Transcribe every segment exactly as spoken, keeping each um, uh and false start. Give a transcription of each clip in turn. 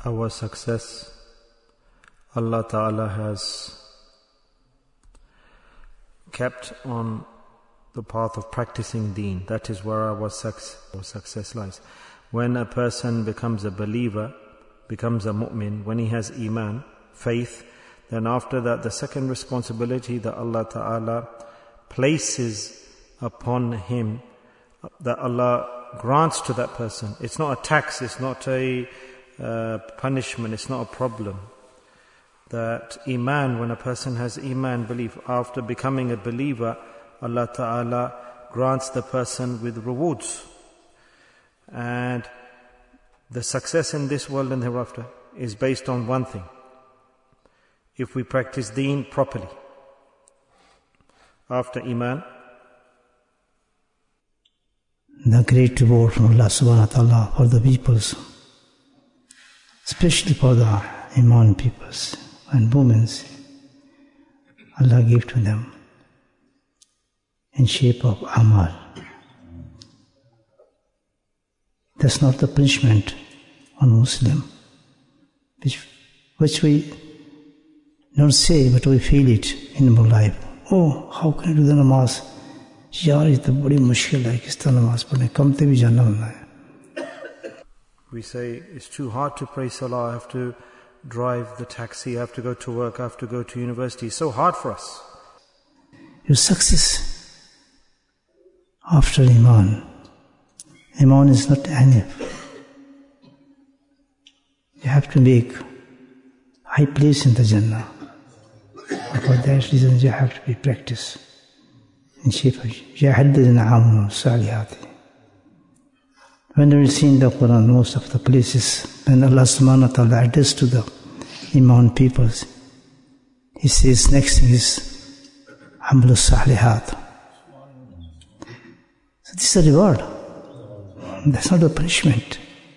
our success, Allah Ta'ala has kept on the path of practicing deen. That is where our success, our success lies. When a person becomes a believer, becomes a mu'min, when he has iman, faith, then after that the second responsibility that Allah Ta'ala places upon him, that Allah grants to that person, it's not a tax, it's not a uh, punishment, it's not a problem. That iman, when a person has iman, belief, after becoming a believer, Allah Ta'ala grants the person with rewards. And the success in this world and hereafter is based on one thing. If we practice deen properly. After iman, the great reward from Allah subhanahu wa ta'ala for the peoples, especially for the iman peoples and women, Allah gave to them in shape of amal. That's not the punishment on Muslim, which, which we don't say, but we feel it in our life. Oh, how can I do the namaz? Yaar, it's a badi mushkil hai, kis tarah namaz padhne, kam te bhi jana hona hai. We say, it's too hard to pray salah, I have to drive the taxi, I have to go to work, I have to go to university. It's so hard for us. Your success after iman. Iman is not enough. You have to make high place in the Jannah. For that reason you have to be practiced in shape of Yahaddadina amnu salihati. When we see in the Quran, most of the places, when Allah subhanahu wa ta'ala addressed to the Iman peoples, He says next thing is Amlu salihat. So this is a reward. That's not a punishment.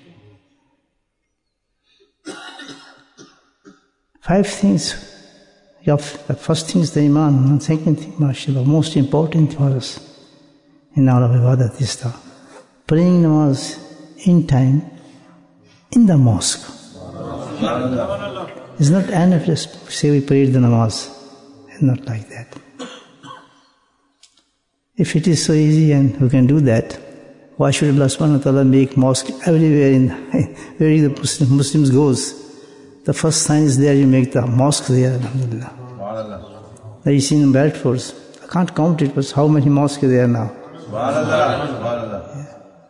Five things. The first thing is the iman, and the second thing, mashallah, most important for us in our ibadat is the praying namaz in time in the mosque. It's not enough just say we prayed the namaz. It's not like that. If it is so easy and we can do that, why should Allah subhanahu wa ta'ala make mosque everywhere in where the Muslim, Muslims goes? The first sign is there, you make the mosque there, alhamdulillah. Now you see in Bradford, I can't count it, but how many mosques are there now? Yeah.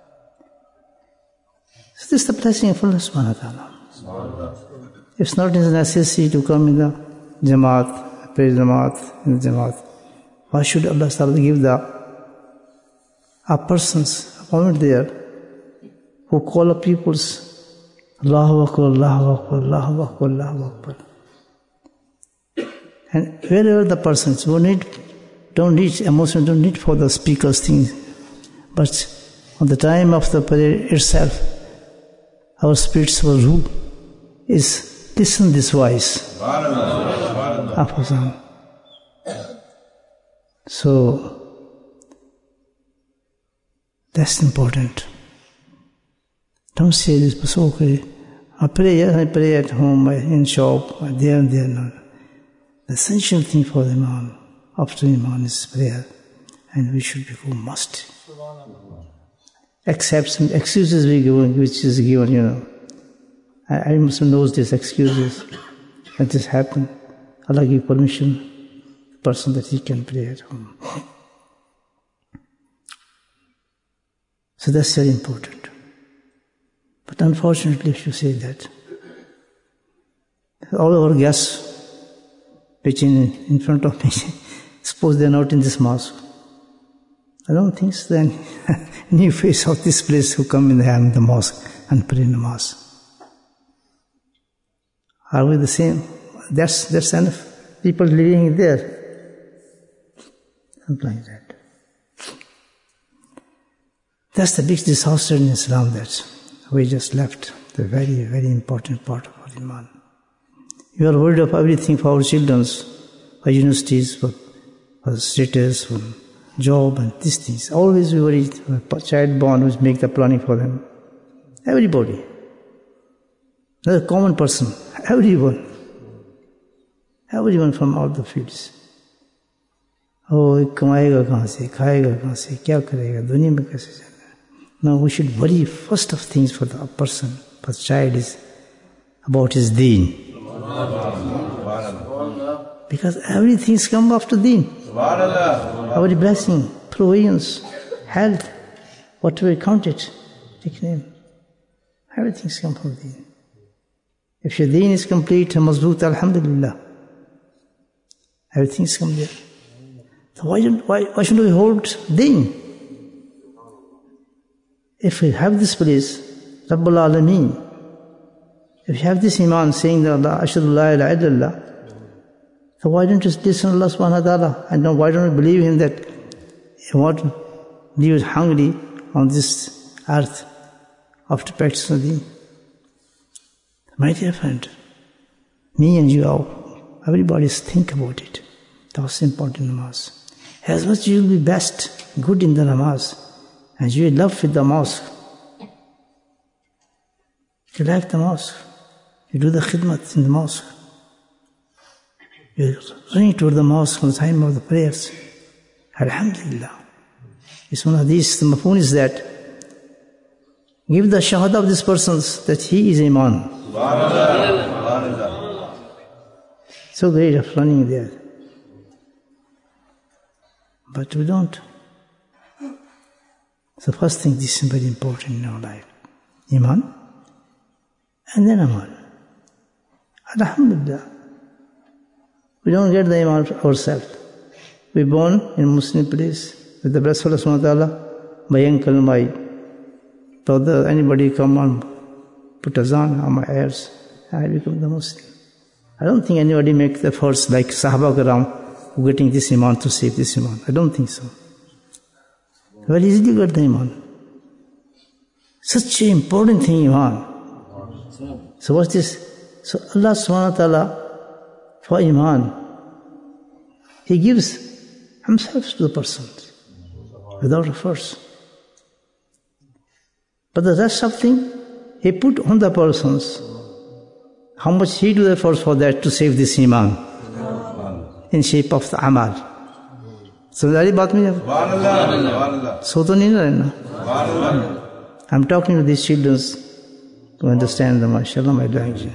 So this is the blessing of Allah subhanahu wa ta'ala. It's not a necessity to come in the Jamaat, pray Jamaat, in the Jamaat. Why should Allah subhanahu wa ta'ala give the a person's appointment there who call up people's Allahu Akbar, Allahu Akbar, Allahu Akbar, Allahu Akbar. And wherever the persons who need, don't need, emotion don't need for the speaker's things, but on the time of the prayer itself, our spirits will rule, is listen this voice. So, that's important. Don't say this, but okay. I pray, yes, I pray at home, in shop, there and there. No. The essential thing for the Iman, after Iman, is prayer. And we should become must. Except some excuses we give, which is given, you know. I, I must know these excuses. That this happened. Allah give permission to the person that he can pray at home. So that's very important. But unfortunately, if you say that, all our guests, which in, in front of me, suppose they are not in this mosque. I don't think so. Then new face of this place who come in the, in the mosque and pray in the mosque. Are we the same? That's that's enough. People living there. Something like that. That's the big disaster in Islam that we just left the very, very important part of our Iman. We are worried of everything for our children, for universities, for, for status, for job and these things. Always we worry for child born, we make the planning for them. Everybody. Another common person, everyone, everyone from all the fields. Oh, कमाएगा कहाँ से, खाएगा कहाँ से, क्या करेगा, दुनिया में कैसे जाना? Now we should worry first of things for the person, for the child is about his deen. Because everything's come after deen. Our blessing, provisions, health, whatever you count it, take name. Everything's come from deen. If your deen is complete, mazboot, alhamdulillah. Everything's come there. So why, don't, why, why shouldn't we hold deen? If we have this place, Rabbul Alameen, if you have this iman saying that Allah, Ashhadu la ilaha illallah, so why don't you listen to Allah subhanahu wa ta'ala? And why don't you believe Him that you want to leave hungry on this earth after practicing the deen? My dear friend, me and you all, everybody think about it. That's important namaz. As much you will be best, good in the namaz, and you will love with the mosque. You like the mosque. You do the khidmat in the mosque. You running toward the mosque on the time of the prayers. Alhamdulillah. It's one of these, the mafun is that give the shahada of this person that he is iman. So great of running there. But we don't. So first thing, this is very important in our life. Iman and then amal. Alhamdulillah. We don't get the iman ourselves. We born in a Muslim place with the blessed Allah subhanahu wa ta'ala, Bayan Kalmai. So anybody come and put azan on my ears, I become the Muslim. I don't think anybody makes the efforts like Sahaba Karam who getting this iman to save this iman. I don't think so. Very easily got the iman. Such an important thing, iman. So what's this? So Allah subhanahu wa ta'ala, for iman, He gives Himself to the person without efforts. But the rest of thing, He put on the persons. How much He do the efforts for that to save this iman in shape of the amal. समझारी बात में सो तो नहीं रहना. I'm talking to these children to understand the mashallah my language.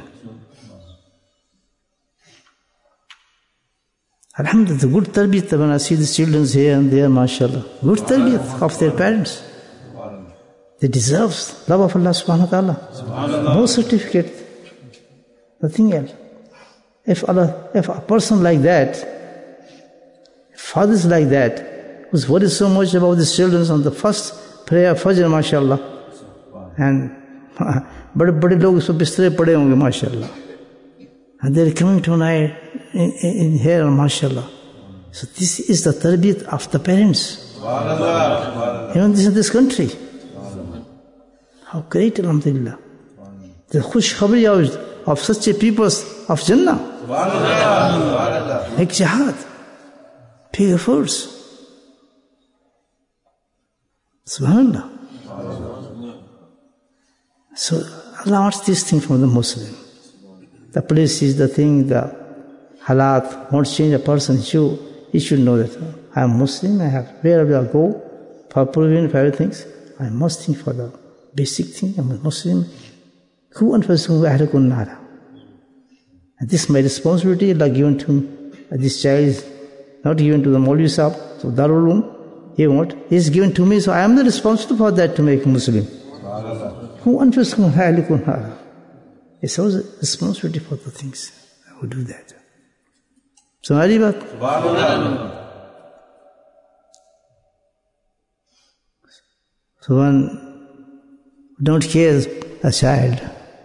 Alhamdulillah, the good tarbiyat when I see the children here and there, mashallah. Good tarbiyat of their parents. They deserve love of Allah subhanahu wa ta'ala. No certificate, nothing else. If Allah, if a person like that, fathers like that, who's worried so much about his children on the first prayer, Fajr, mashallah, and bade bade log usko bistre pade honge, mashallah, and they're coming tonight in, in, in here, mashallah. So this is the tarbiyat of the parents. Even this in this country. How great, alhamdulillah. The khush khabri of, of such a people of Jannah. Make jihad. Pay efforts. Subhanallah. So Allah wants this thing from the Muslim. The place is the thing, the halat won't change a person. You, you should know that I am Muslim, I have wherever I go, for provision, for everything, I must think for the basic thing. I'm a Muslim. Who anfasukum ahlikum nara? And this is my responsibility, Allah given to me. This child is not given to the Maulvi Sahib, so Darul Uloom, he won't. He is given to me, so I am the responsible for that to make a Muslim. Who anfasukum ahlikum nara? It's always a responsibility for the things. I will do that. So, Aribat. So one don't care a child,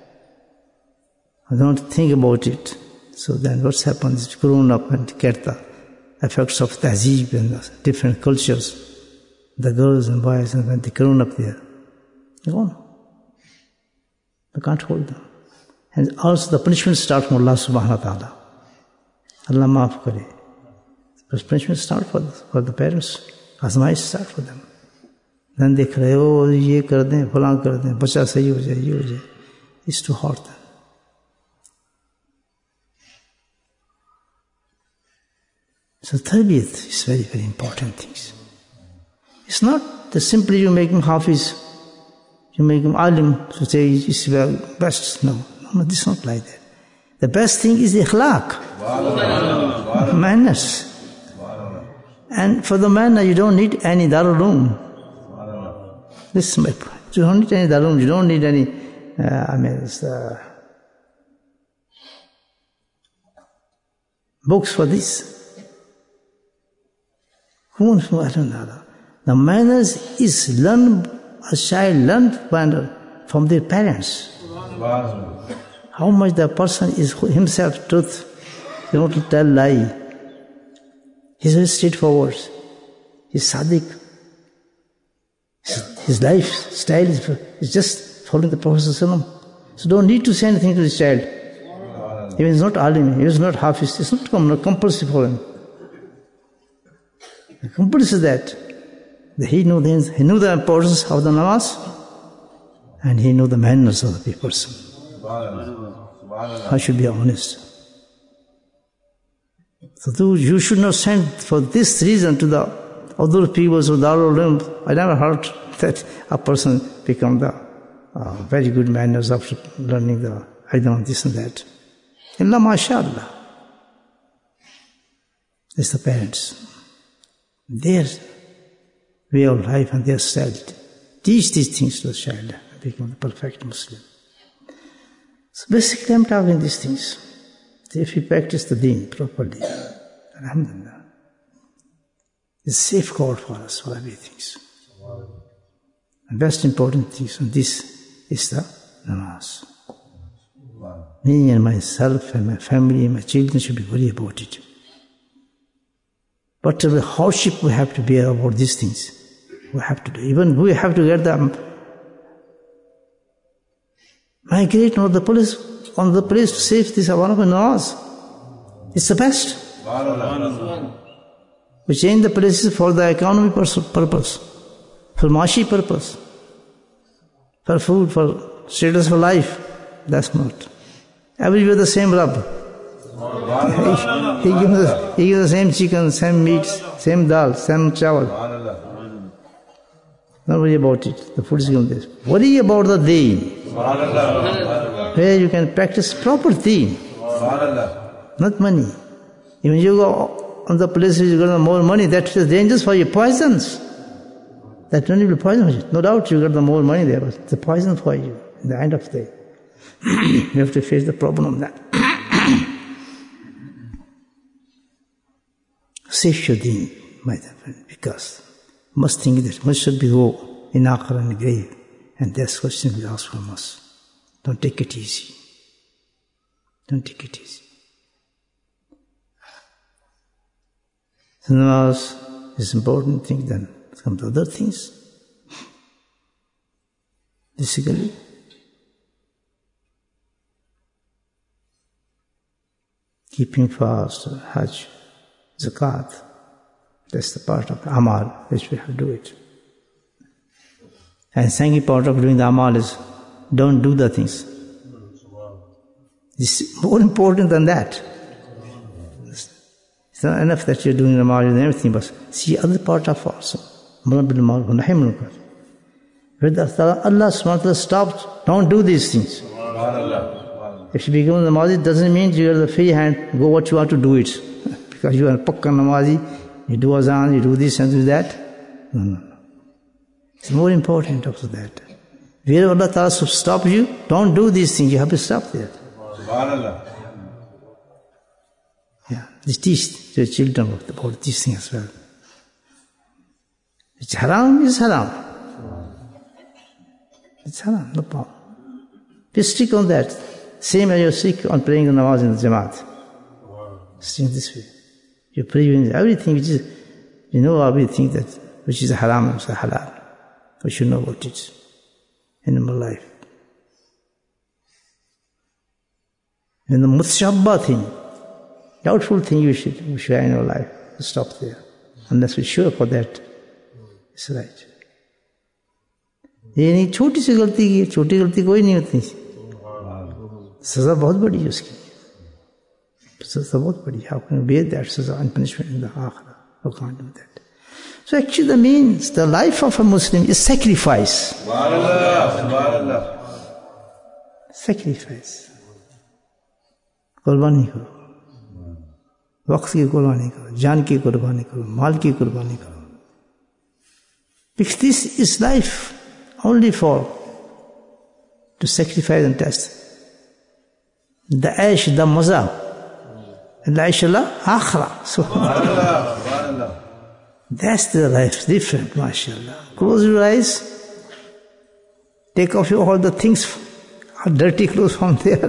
I don't think about it. So then what's happened is grown up and get the effects of tahzeeb and the different cultures. The girls and boys, and when they grown up there, they're gone. You can't hold them. And also the punishment starts from Allah subhanahu wa ta'ala. Allah maaf kare. The punishment starts for, for the parents. Azmaish start for them. Then they cry, oh, ye kar dein, phalan kar dein, bacha sahi ho jaye, ye ho jaye. It's too hard then. So tarbiyat is very, very important things. It's not that simply you make him hafiz, you make him alim, to say he's the best. No, no, this is not like that. The best thing is ikhlaq, manners. And for the manner, you don't need any darul uloom. This is my point. You don't need any darul uloom. You don't need any, uh, I mean, it's, uh, books for this. Who wants to know? The manners is learned, a child learned from their parents. How much the person is himself truth. He don't tell lie. He's very straightforward. He's sadiq. His lifestyle is, is just following the Prophet ﷺ. So don't need to say anything to this child. Even he's not alim, he is not hafiz, it's not compulsory for him. The compulsory is that. He knew, the, he knew the importance of the namaz and he knew the manners of the person. I should be honest. So you should not send for this reason to the other people who Darul Uloom. I never heard that a person become the uh, very good manners after learning the I don't know this and that. Illa mashallah. It's the parents. Their way of life and their style. Teach these things to the child and become the perfect Muslim. So basically I'm talking these things. If we practice the deen properly, alhamdulillah, it's a safeguard for us for everything. The best important things on this is the namaz. Me and myself and my family and my children should be worried about it. Whatever hardship we have to bear about these things, we have to do. Even we have to get them migrate on the police on the place to save this one of the namaz. It's the best. We change the places for the economy purpose, for mashi purpose, for food, for status for life. That's not. Everywhere the same Rabb. He, he, gives us, he gives the same chicken, same meat, same dal, same chawal. Don't worry about it. The food is given this. Worry about the deen. Where you can practice proper deen. Not money. Even you go on the places you get more money, that is dangerous for you. Poisons. That only will poison you. No doubt you get the more money there, but it's a poison for you in the end of the day. You have to face the problem of that. Save your deen, my dear friend, because you must think that much should be go in akhirah and grave, and this question will ask from us. Don't take it easy. Don't take it easy. So namaz is an important thing, then come to other things. Basically, keeping fast, hajj, zakat, that's the part of amal which we have to do it. And second part of doing the amal is don't do the things. It's more important than that. It's not enough that you're doing amal and everything, but see other part of also. Where Allah subhanahu wa ta'ala stopped, don't do these things. If you become a namazi, it doesn't mean you are the free hand, go what you want to do it. Because you are a pakka namazi, you do azan, you do this and do that. No, no, no. It's more important also that. Where Allah ta'ala stop you, don't do these things, you have to stop there. Yeah, they teach their children about these things as well. It's haram, is haram. It's haram, no problem. Be strict on that. Same as you're strict on praying the namaz in the Jamaat. Stick this way. You pray everything which is, you know everything that which is haram and halal. We should know about it in our life. And the mutshabba thing, doubtful thing you should, you should have in our life, stop there. Unless we're sure for that, it's right. ये नहीं छोटी सी गलती की छोटी गलती कोई नहीं होती सजा बहुत बड़ी है उसकी So sabot badi, how can we bear that saza and punishment in the akhirah? How can't do that? So actually the means, the life of a Muslim is sacrifice. Subhanallah, Subhanallah. Sacrifice. Qurbani karo. Waqt ki qurbani karo. Jaan ki qurbani karo. Mal ki qurbani karo. Because this is life only for to sacrifice and test. The aish, the maza. And the aish Allah, akhira. Subhanallah. Subhanallah. That's the life, different, mashallah. Close your eyes, take off all the things, dirty clothes from there,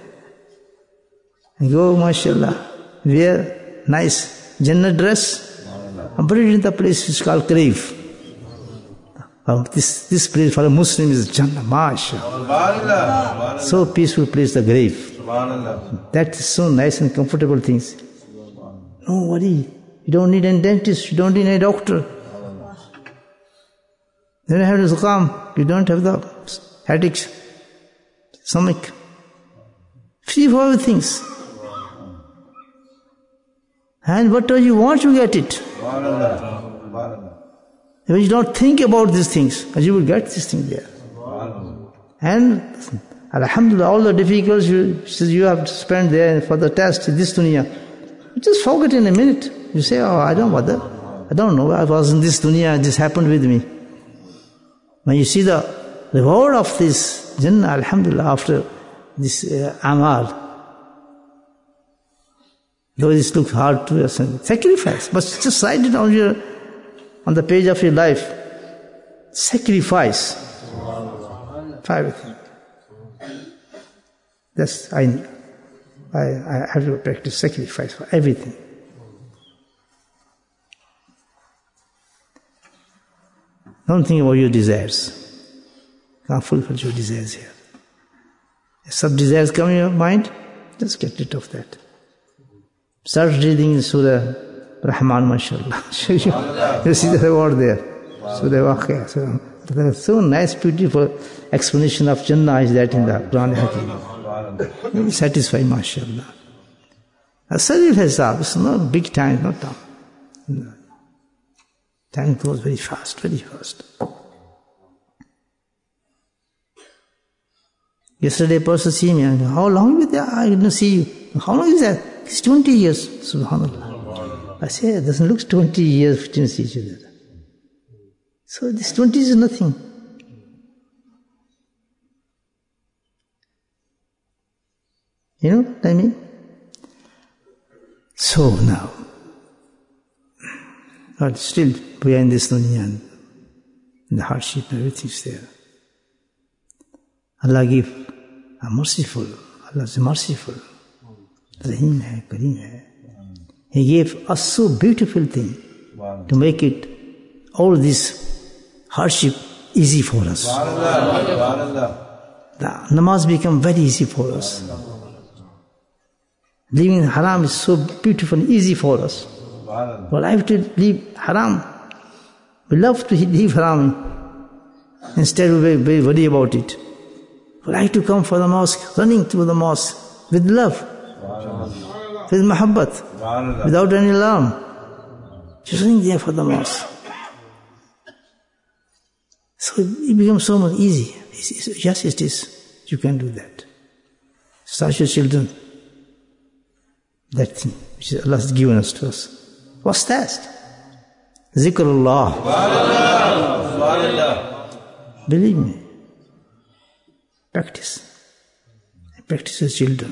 and go, mashallah, wear nice Jannah dress, and put it in the place which is called grave. Um, this, this place for a Muslim is Jannah, mashallah. So peaceful place, the grave. That is so nice and comfortable things. No worry. You don't need a dentist, you don't need a doctor. You don't have the zukam, you don't have the headaches, stomach. Free for all things. And whatever you want, you get it. If you don't think about these things, you will get these things there. And alhamdulillah, all the difficulties you, you have to spend there for the test, this dunya, you just forget in a minute. You say, oh, I don't bother. I don't know. I was in this dunya, this happened with me. When you see the reward of this Jannah, alhamdulillah, after this uh, amal, though this looks hard to us, sacrifice, but just write it on your, on the page of your life. Sacrifice for everything. That's, I, I, I have to practice sacrifice for everything. Don't think about your desires. Can't fulfill your desires here. If some desires come in your mind, just get rid of that. Start reading in Surah Rahman, mashallah. You see the reward there. Surah Waqi'ah. So, so nice, beautiful explanation of Jannah is that in the Quran Hakim. You'll be satisfied, mashallah. A Sarif Hisab, it's not big time, not time. No. Time goes very fast, very fast. Yesterday a person see me, and how long is that? I didn't see you. How long is that? It's twenty years, subhanAllah. I say, it doesn't look twenty years, we didn't see each other. So this twenty is nothing. You know what I mean? So now, but still, we are in this dunya and the hardship, everything's there. Allah give a merciful, Allah is merciful. Rahim hai, Kareem hai. He gave us so beautiful thing to make it, all this hardship easy for us. The namaz become very easy for us. Living in haram is so beautiful and easy for us. Well, I have to leave haram. We love to leave haram. Instead we be worried about it. We like to come for the mosque, running to the mosque with love, with mahabbat, without any alarm. Just running there for the mosque. So it becomes so much easy. It's, it's, yes, it is. You can do that. Start your children. That thing which Allah has given us to us. What's that? Zikrullah. Believe me. Practice. Practice as children.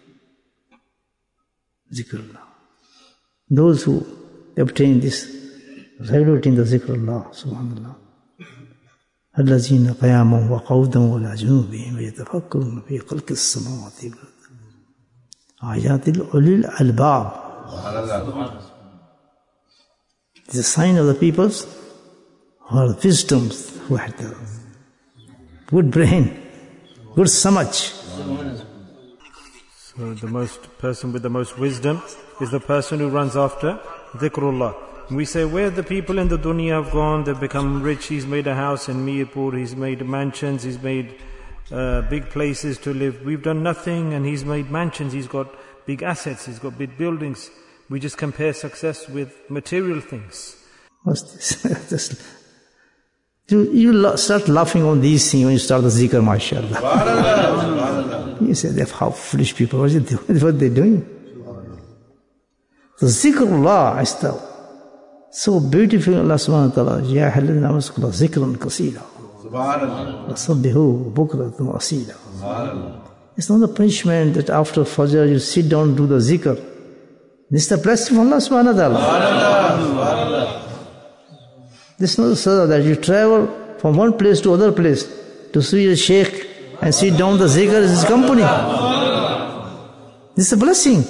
Zikrullah. Those who obtain this regularity in the Zikrullah, subhanallah. الذين قياما وقعودا وعلى جنوبهم يتفكرون في خلق السماوات والأرض آيات لأولي الألباب. It's a sign of the peoples who are wisdoms, who had the good brain, good samaj. So the most person with the most wisdom is the person who runs after dhikrullah. We say, where the people in the dunya have gone, they've become rich. He's made a house in Mirpur, he's made mansions, he's made uh, big places to live. We've done nothing and he's made mansions, he's got big assets, he's got big buildings. We just compare success with material things. What's this? Just, you you start laughing on these things when you start the zikr, mashallah. You say, how foolish people, what are they doing? What are they doing? The zikrullah is the so beautiful. Allah subhanahu wa ta'ala, Ya halladina amanu zikran kasira. Sabbihu bukratan wa asila. It's not a punishment that after Fajr you sit down and do the zikr. This is the blessing from Allah subhanahu wa ta'ala. This is not a sadaqah that you travel from one place to other place to see a sheikh and sit down the zikr is his company. This is a blessing.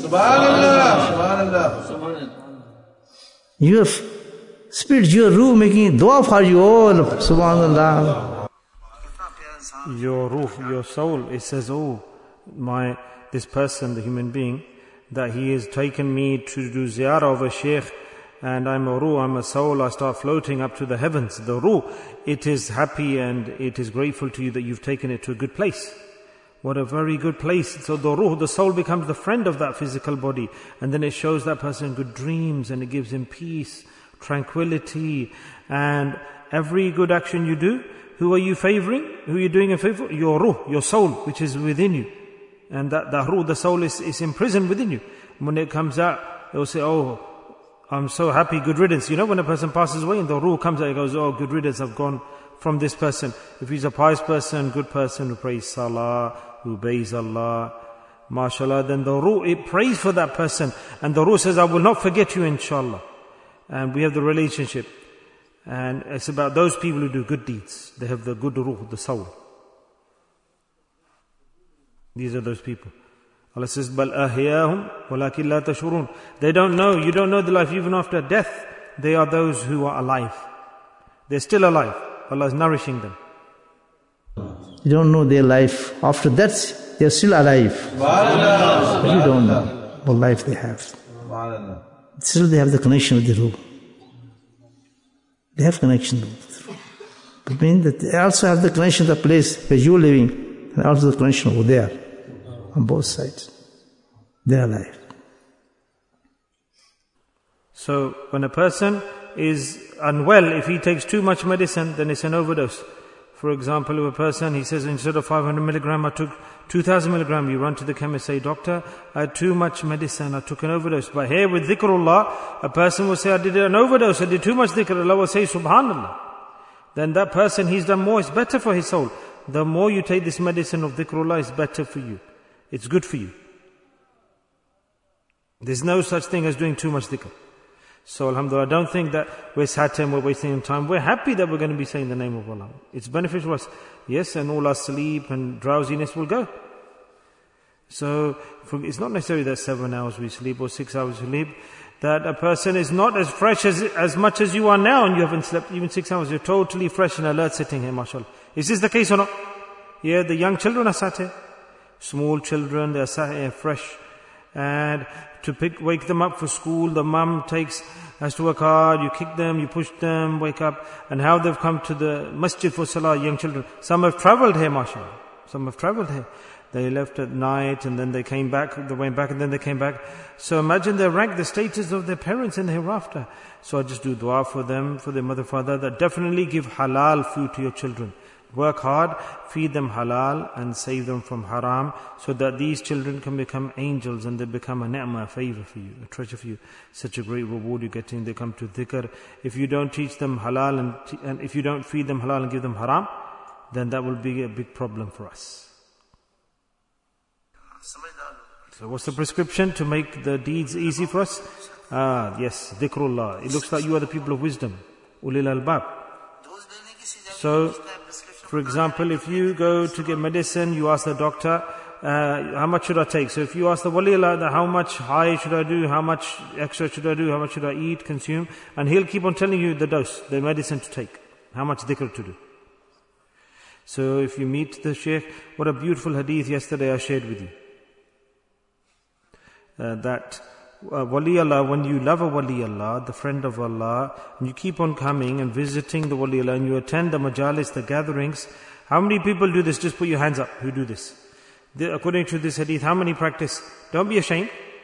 Your spirit, your ruh making dua for you all. Subhanallah. Your ruh, your soul, it says, oh, my, this person, the human being, that he has taken me to do ziyarah of a sheikh, and I'm a ruh, I'm a soul, I start floating up to the heavens. The ruh, it is happy and it is grateful to you that you've taken it to a good place. What a very good place. So the ruh, the soul becomes the friend of that physical body, and then it shows that person good dreams, and it gives him peace, tranquility, and every good action you do, who are you favoring? Who are you doing a favor? Your ruh, your soul, which is within you. And that the ruh, the soul is, is imprisoned within you. When it comes out, it will say, oh, I'm so happy, good riddance. You know, when a person passes away and the ruh comes out, it goes, oh, good riddance, I've gone from this person. If he's a pious person, good person who prays salah, who obeys Allah, mashallah, then the ruh, it prays for that person. And the ruh says, I will not forget you, inshallah. And we have the relationship. And it's about those people who do good deeds. They have the good ruh, the soul. These are those people. Allah says, بَلْ أَحْيَاهُمْ وَلَكِنْ لَا تَشْعُرُونَ. They don't know, you don't know the life even after death. They are those who are alive. They're still alive. Allah is nourishing them. You don't know their life. After that, they're still alive. But you don't know what life they have. Still they have the connection with the ruh. They have connection with the ruh. But means that they also have the connection to the place where you're living, and also the connection over there. On both sides. They're alive. So when a person is unwell, if he takes too much medicine, then it's an overdose. For example, if a person, he says, instead of five hundred milligram, I took two thousand milligram. You run to the chemist, say, doctor, I had too much medicine, I took an overdose. But here with dhikrullah, a person will say, I did an overdose, I did too much dhikr. Allah will say, subhanallah. Then that person, he's done more, it's better for his soul. The more you take this medicine of dhikrullah, it's better for you. It's good for you. There's no such thing as doing too much dhikr. So alhamdulillah, I don't think that we're sat and we're wasting time. We're happy that we're going to be saying the name of Allah. It's beneficial for us. Yes, and all our sleep and drowsiness will go. So for, it's not necessarily that seven hours we sleep or six hours we sleep. That a person is not as fresh as as much as you are now, and you haven't slept even six hours. You're totally fresh and alert sitting here, mashallah. Is this the case or not? Yeah, the young children are sat here. Small children, they are sat here fresh. And to pick, wake them up for school, the mum takes, has to work hard, you kick them, you push them, wake up. And how they've come to the masjid for salah, young children. Some have travelled here, mashallah. Some have travelled here. They left at night and then they came back, they went back and then they came back. So imagine their rank, the status of their parents in the hereafter. So I just do dua for them, for their mother, father, that definitely give halal food to your children. Work hard, feed them halal and save them from haram, so that these children can become angels and they become a ni'mah, a favor for you, a treasure for you. Such a great reward you're getting. They come to dhikr. If you don't teach them halal and, t- and if you don't feed them halal and give them haram, then that will be a big problem for us. So what's the prescription to make the deeds easy for us? Ah, yes, dhikrullah. It looks like you are the people of wisdom. Ulil albab. So, for example, if you go to get medicine, you ask the doctor, uh, how much should I take? So if you ask the wali Allah, how much high should I do? How much extra should I do? How much should I eat, consume? And he'll keep on telling you the dose, the medicine to take. How much dhikr to do. So if you meet the shaykh, what a beautiful hadith yesterday I shared with you. Uh, that uh, wali Allah, when you love a wali Allah, the friend of Allah, and you keep on coming and visiting the wali Allah, and you attend the majalis, the gatherings, how many people do this? Just put your hands up who do this. The, according to this hadith, how many practice? Don't be ashamed.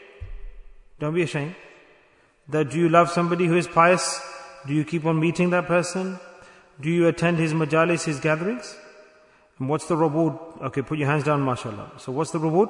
Don't be ashamed. That do you love somebody who is pious? Do you keep on meeting that person? Do you attend his majalis, his gatherings? And what's the reward? Okay, put your hands down, mashallah. So what's the reward?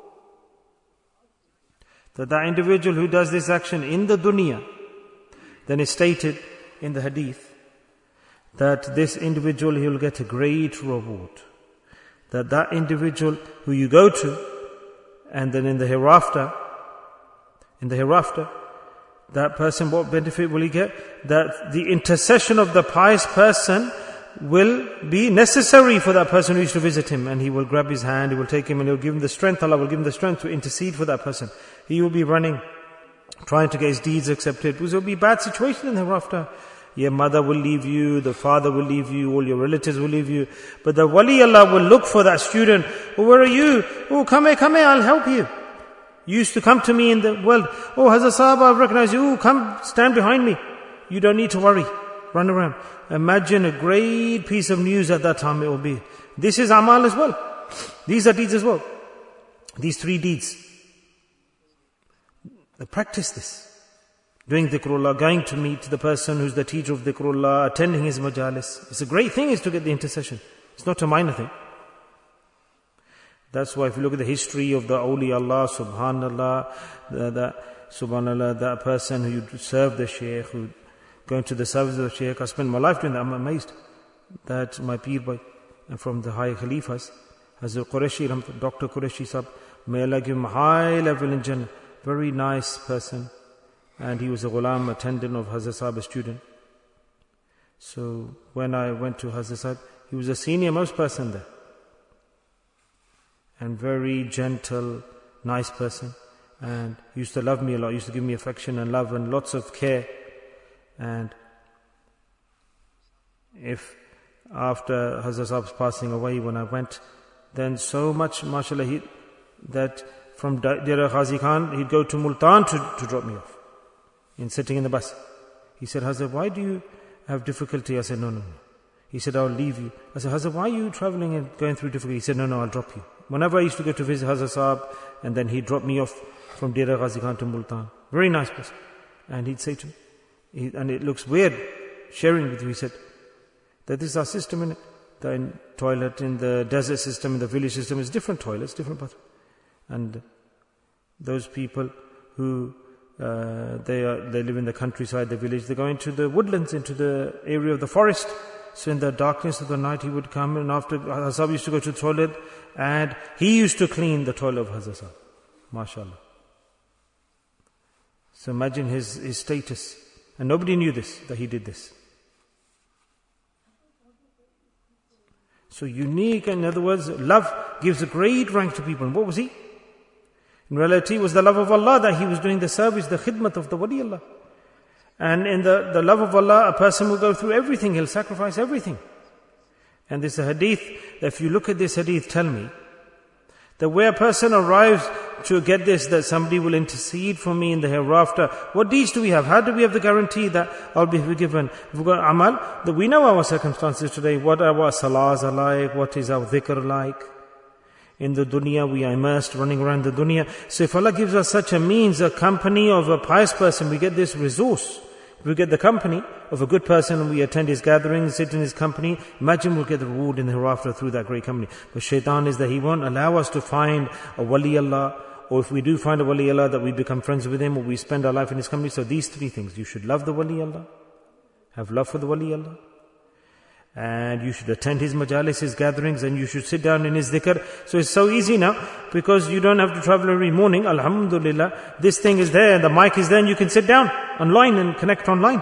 That that individual who does this action in the dunya, then it's stated in the hadith that this individual, he will get a great reward. That that individual who you go to, and then in the hereafter, in the hereafter, that person, what benefit will he get? That the intercession of the pious person will be necessary for that person who used to visit him, and he will grab his hand, he will take him and he will give him the strength, Allah will give him the strength to intercede for that person. He will be running, trying to get his deeds accepted, because there will be a bad situation in the hereafter. Your mother will leave you, the father will leave you, all your relatives will leave you. But the wali Allah will look for that student. Oh, where are you? Oh, come here, come here, I'll help you. You used to come to me in the world. Oh, Hazrat Sahaba, I recognize you. Oh, come, stand behind me. You don't need to worry. Run around. Imagine a great piece of news at that time it will be. This is amal as well. These are deeds as well. These three deeds. Practice this. Doing dhikrullah, going to meet the person who's the teacher of dhikrullah, attending his majalis. It's a great thing is to get the intercession. It's not a minor thing. That's why if you look at the history of the awliya Allah, subhanallah, the, the, subhanallah, that person who served the shaykh, who going to the service of the shaykh, I spent my life doing that. I'm amazed that my Peer Bhai, and from the high Khalifas, Hazrat Qureshi, Doctor Qureshi Sahib, may Allah give him a high level in Jannah. Very nice person. And he was a ghulam, attendant of Hazrat Sahib, a student. So when I went to Hazrat Sahib, he was a senior most person there. And very gentle, nice person. And he used to love me a lot, he used to give me affection and love and lots of care. And if after Hazrat Sahib's passing away, when I went, then so much, mashallah, he, that from Dera Ghazi Khan, he'd go to Multan to, to drop me off. In sitting in the bus. He said, Hazrat, why do you have difficulty? I said, no, no, no. He said, I'll leave you. I said, Hazrat, why are you traveling and going through difficulty? He said, no, no, I'll drop you. Whenever I used to go to visit Hazrat Sahib, and then he'd drop me off from Dera Ghazi Khan to Multan. Very nice person. And he'd say to me, he, and it looks weird sharing with you, he said, that this is our system in it. The in toilet in the desert system, in the village system, is different toilets, different bathroom. And those people who Uh, they are, they live in the countryside, the village. They go into the woodlands, into the area of the forest. So in the darkness of the night, he would come, and after Hazrat used to go to the toilet, and he used to clean the toilet of Hazrat Sahib. MashaAllah. So imagine his, his status. And nobody knew this, that he did this. So unique, in other words, love gives a great rank to people. And what was he? In reality, it was the love of Allah that he was doing the service, the khidmat of the wali Allah. And in the, the love of Allah, a person will go through everything, he'll sacrifice everything. And this is a hadith, that if you look at this hadith, tell me, that where a person arrives to get this, that somebody will intercede for me in the hereafter, what deeds do we have? How do we have the guarantee that I'll be forgiven? If we've got amal, that we know our circumstances today, what our salahs are like, what is our dhikr like. In the dunya, we are immersed, running around the dunya. So if Allah gives us such a means, a company of a pious person, we get this resource. We get the company of a good person, and we attend his gatherings, sit in his company. Imagine we'll get the reward in the hereafter through that great company. But shaitan is that he won't allow us to find a wali Allah, or if we do find a wali Allah, that we become friends with him, or we spend our life in his company. So these three things: you should love the wali Allah, have love for the wali Allah, and you should attend his majalis, his gatherings, and you should sit down in his dhikr. So it's so easy now, because you don't have to travel every morning. Alhamdulillah, this thing is there, the mic is there, and you can sit down online and connect online.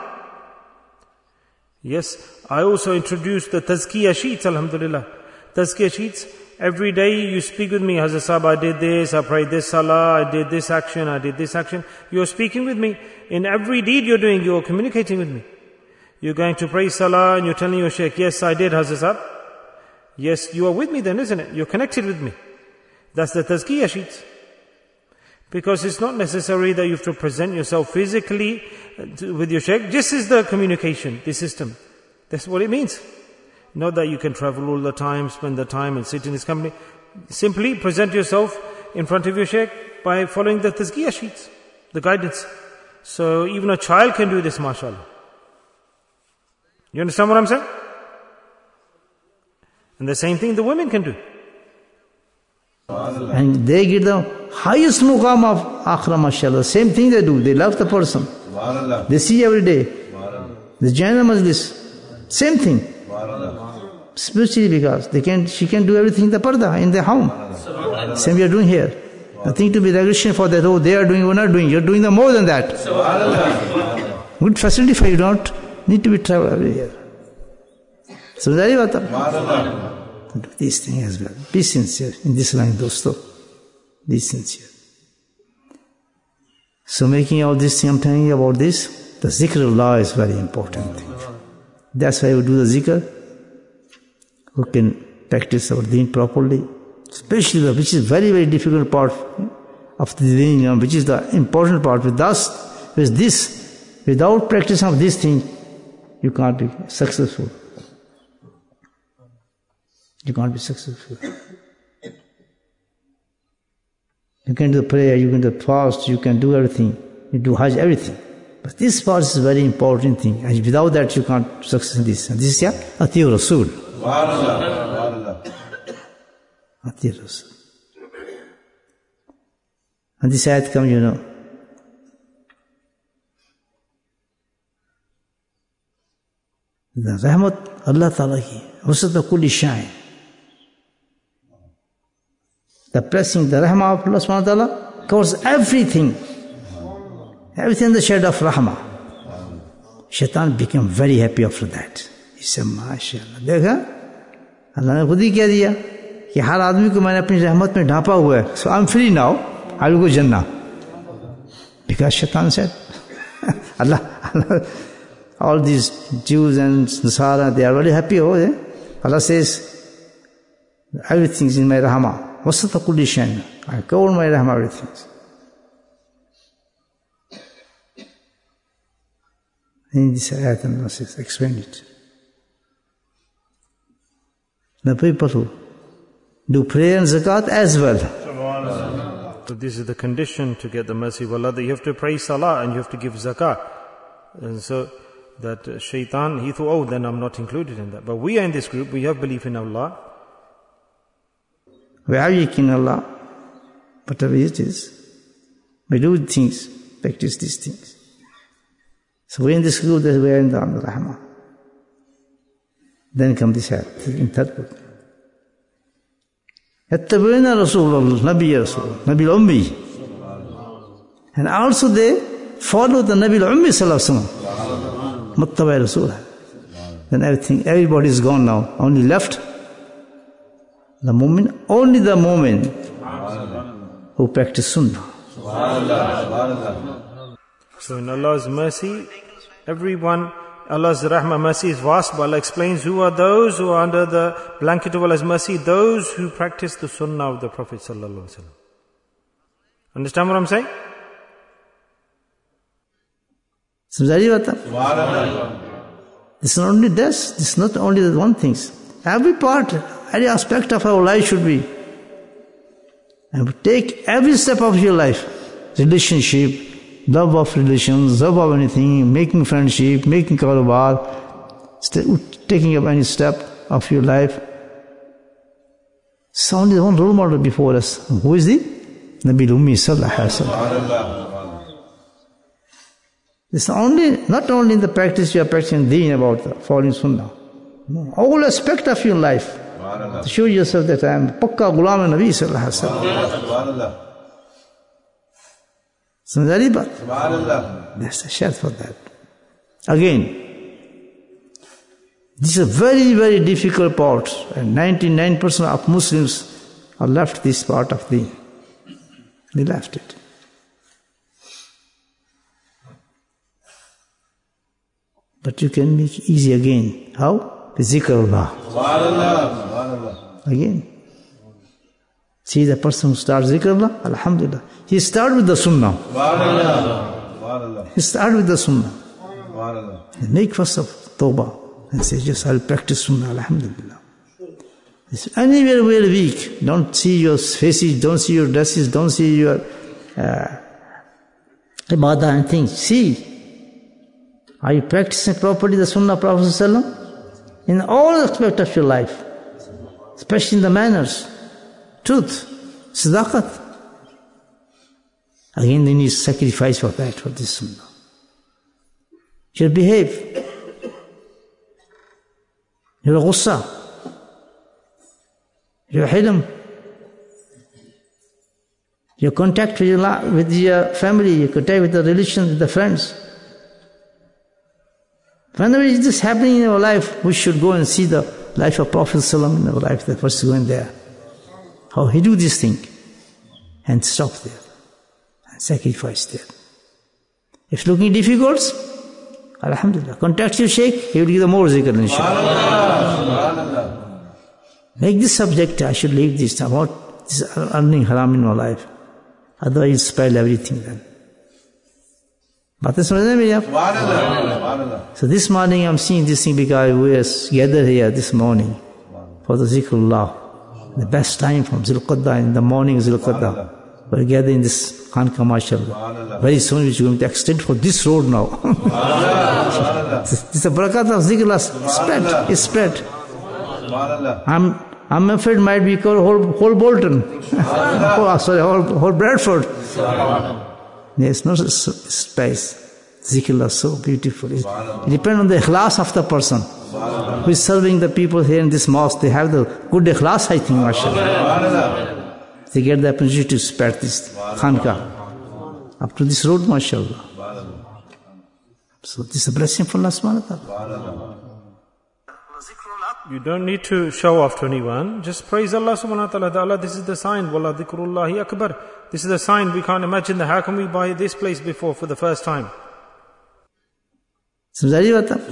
Yes, I also introduced the tazkiyah sheets, alhamdulillah. Tazkiyah sheets, every day you speak with me, Hazrat Sahib, I did this, I prayed this salah, I did this action, I did this action. You're speaking with me. In every deed you're doing, you're communicating with me. You're going to pray salah and you're telling your shaykh, yes, I did, Hazrat Sahib. Yes, you are with me then, isn't it? You're connected with me. That's the tazkiyah sheets. Because it's not necessary that you have to present yourself physically with your shaykh. This is the communication, the system. That's what it means. Not that you can travel all the time, spend the time and sit in his company. Simply present yourself in front of your shaykh by following the tazkiyah sheets. the guidance. So even a child can do this, mashallah. You understand what I'm saying? And the same thing the women can do. And they get the highest muqam of akhira, mashallah. Same thing they do. They love the person. They see every day. The Jaina Majlis, same thing. Spiritually, because they can, she can do everything in the parda, in their home. Same we are doing here. Nothing to be regression for that. Oh, they are doing, we're not doing. You're doing the more than that. Good facility for you. Don't need to be travel every year. So very well. Do these things as well. Be sincere in this line, dosto. Be sincere. So making all this thing, I'm telling you about this, the zikr of Allah is very important thing. That's why we do the zikr. Who can practice our deen properly. Especially the, which is very, very difficult part of the deen, you know, which is the important part. With us, with this, without practice of this thing, you can't be successful. You can't be successful. You can do prayer, you can do fast, you can do everything. You do Hajj, everything. But this part is a very important thing. And without that, you can't succeed in this. And this is, yeah, Atiyu Rasul. Atiyu Rasul. And this ayat comes, you know. The rahmat Allah Ta'ala ki, wasata kulli sha'in. The blessing, the rahmah of Allah subhanahu wa ta'ala covers everything. Everything in the shade of rahmah. Shaitan became very happy after that. He said, MashaAllah. देखा? Allah ने खुद ही कह दिया कि हर आदमी को मैंने अपनी रहमत में ढांपा हुआ है. So I'm free now. I will go Jannah. Because Shaitan said, Allah, Allah, all these Jews and Nasara, they are very happy over there. Allah says, everything is in my rahmah. Wasata kulli shay'in. I cover my rahmah, everything. In this ayat, Allah says, explain it. The people who do prayer and zakat as well. So this is the condition to get the mercy of Allah, that you have to pray salah and you have to give zakat. And so that uh, shaitan, he thought, oh, then I'm not included in that. But we are in this group, we have belief in Allah. We have yaqeen in Allah. Whatever it is, we do things, practice these things. So we're in this group that we are in the Rahmah. Then come this ayat, in third book. Yattabi'una Rasulullah, Nabi Rasul, Nabi al-Ummi. And also they follow the Nabi al-Ummi sallallahu alaihi wasallam. Muttabi Rasul. Then everything, everybody is gone now. Only left the moment, only the moment who practice Sunnah. So in Allah's mercy, everyone, Allah's rahmah, mercy is vast, but Allah explains who are those who are under the blanket of Allah's mercy, those who practice the sunnah of the Prophet sallallahu alaihi wasallam. Understand what I'm saying? This is not only this, this is not only the one thing. Every part, every aspect of our life should be. And take every step of your life, relationship, love of relations, love of anything, making friendship, making karobar, taking up any step of your life. It's only one role model before us. Who is the? Nabi al-Ummi sallallahu alaihi wasallam. It's only, not only in the practice you are practicing deen about the following sunnah. No, all aspect of your life. To show yourself that I am pakka ghulam Nabi sallallahu alaihi wasallam. That's a shart for that. Again, this is a very, very difficult part, and ninety-nine percent of Muslims are left this part of the. They left it. But you can make it easy again. How? The zikrullah. Again. See the person who starts zikrullah, alhamdulillah. He starts with the sunnah. He starts with the sunnah. Make first of tawbah and say, just I'll practice sunnah, alhamdulillah. If anywhere we are weak, don't see your faces, don't see your dresses, don't see your uh, ibadah and things. See, are you practicing properly the Sunnah of Prophet ﷺ? In all aspects of your life, especially in the manners, truth, sadaqat. Again, they need sacrifice for that, for this Sunnah. You behave. Your ghussa, your hilm, your contact with your, with your family, your contact with the relations, with the friends. Whenever is this happening in our life, we should go and see the life of Prophet ﷺ in our life, the first going there. How he do this thing. And stop there. And sacrifice there. If looking difficult, alhamdulillah, contact your shaykh, he will give the more zikr inshallah. Make this subject, I should leave this about this earning haram in my life. Otherwise you spoil everything then. So this morning I'm seeing this thing because we are gathered here this morning for the zikrullah. The best time from Zul-Qadda, in the morning Zul-Qadda. We're gathered in this Khanqa, mashallah. Very soon we're going to extend for this road now. This is the barakat of zikrullah spread, is spread. I'm I'm afraid might be called whole, whole Bolton. oh, sorry, whole, whole Bradford. There's no space. Zikrullah so beautiful. It depends on the ikhlas of the person who is serving the people here in this mosque. They have the good ikhlas, I think, mashallah. They get the opportunity to spread this Khanqa up to this road, mashallah. So this is a blessing from Allah subhanahu wa ta'ala. You don't need to show off to anyone. Just praise Allah subhanahu wa ta'ala. Allah, this is the sign. Wallah dhikrullahi akbar. This is the sign. We can't imagine that. How can we buy this place before for the first time? This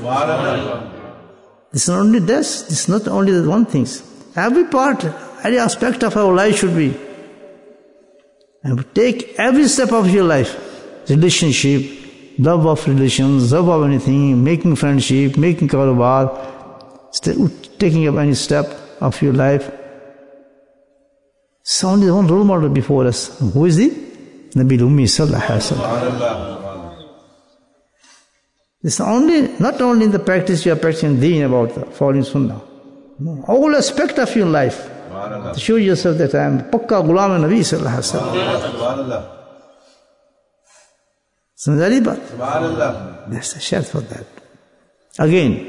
is not only this. This is not only the one thing. Every part, every aspect of our life should be. And take every step of your life. Relationship, love of relations, love of anything, making friendship, making karobar, taking up any step of your life. It's only one role model before us. Who is he? Nabi Ummi sallallahu alaihi wasallam. It's only, not only in the practice you are practicing deen about the following sunnah. No, all aspect of your life. To show yourself that I am pakka ghulam Nabi sallallahu alaihi wasallam. Samjhali baat? That's a shart for that. Again,